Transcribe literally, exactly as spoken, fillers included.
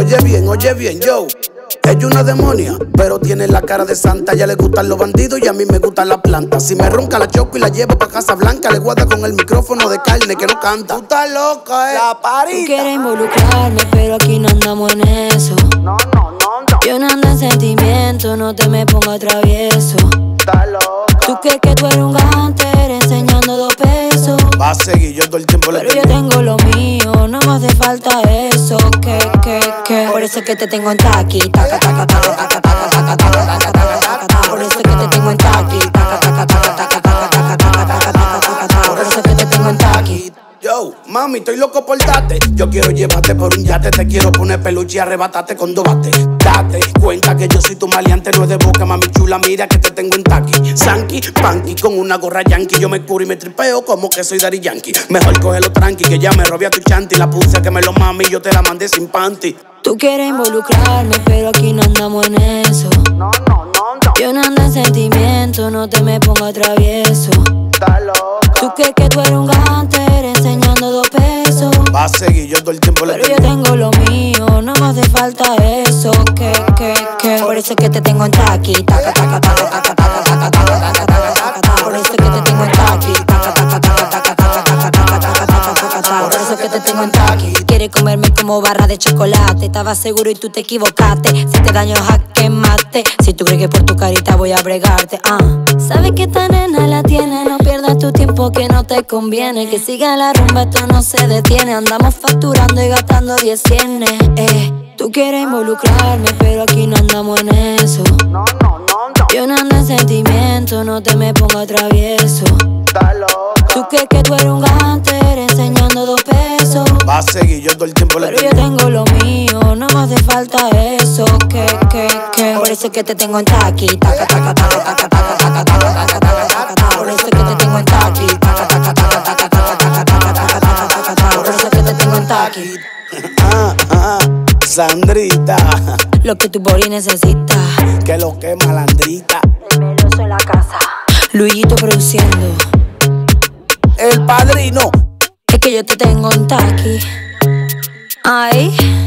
Oye bien, oye bien, yo. Ella es una demonia, pero tiene la cara de santa. A ella le gustan los bandidos y a mí me gustan las plantas. Si me ronca la choco y la llevo pa' Casa Blanca. Le guarda con el micrófono de carne que no canta. Tú estás loca, eh. La parita. Tú quieres involucrarme, pero aquí no andamos en eso. No, no, no, no. Yo no ando en sentimiento, no te me pongas travieso. Estás loca. Tú crees que tú eres un gánter enseñando dos pesos. Va a seguir, yo todo el tiempo le Pero yo tengo lo mío, no me hace falta eso. Que, que, que Por eso es que te tengo en taqui. Taca, taca, taca, taca, taca, taca, taca, taca, taca, taca. Por eso es que te tengo en taqui. Taca, taca, taca, taca, taca, taca, taca, taca, taca, taca. Por eso es que te tengo en taqui. Yo, mami, estoy loco por darte. Yo quiero llevarte por un yate. Te quiero poner peluche y arrebatarte con dos bates. Date cuenta que yo soy tu maleante. No es de boca, mami chula, mira que te tengo en taqui. Sanky, panky, con una gorra yankee. Yo me curo y me tripeo como que soy Daddy Yankee. Mejor cógelo tranqui, que ya me robé a tu chanti. La puse a que me lo mami y yo te la mandé sin panty. Tú quieres involucrarme, pero aquí no andamos en eso. No, no, no, no. Yo no ando en sentimiento, no te me pongas travieso. Estás loca. Tú crees que tú eres un gánter enseñando dos pesos. Va a seguir, yo todo el tiempo le Pero yo tengo lo mío, no me hace falta eso. Que, que, que Por eso es que te tengo en taqui. Taca, taca, taca, taca, taca, taca, taca, taca, taca, taca. Por eso es que te tengo en taqui. Taca, taca, taca, taca, taca, taca, taca, taca, taca, taca. Por eso es que te tengo en taqui. Quieres comerme como barra de chocolate. Estaba seguro y tú te equivocaste. Si te daño, jaque mate. Si tú crees que por tu carita voy a bregarte, ah. Sabes que esta nena la tiene. No pierdas tu tiempo que no te conviene. Que siga la rumba, esto no se detiene. Andamos facturando y gastando diez cienes, eh. Tú quieres involucrarme, pero aquí no andamos en eso. No, no, no, no. Yo no ando en sentimiento, no te me pongas travieso. Estás loca. Tú crees que tú eres un gánter enseñando dos pesos. Va a seguir, yo todo el tiempo le Pero yo tengo lo mío, no me hace falta eso. Que, que, que Por eso es que te tengo en taqui. Taca, taca, taca, taca, taca, taca, taca, taca, taca, taca. Por eso es que te tengo en taqui. Taca, taca, taca, taca, taca, taca, taca, taca, taca, taca. Por eso es que te tengo en taqui. Ah, ah, Sandrita. Lo que tu body necesita. Que lo que malandrita. El meloso en la casa. Luisito produciendo. El padrino. Es que yo te tengo en taqui. Ay.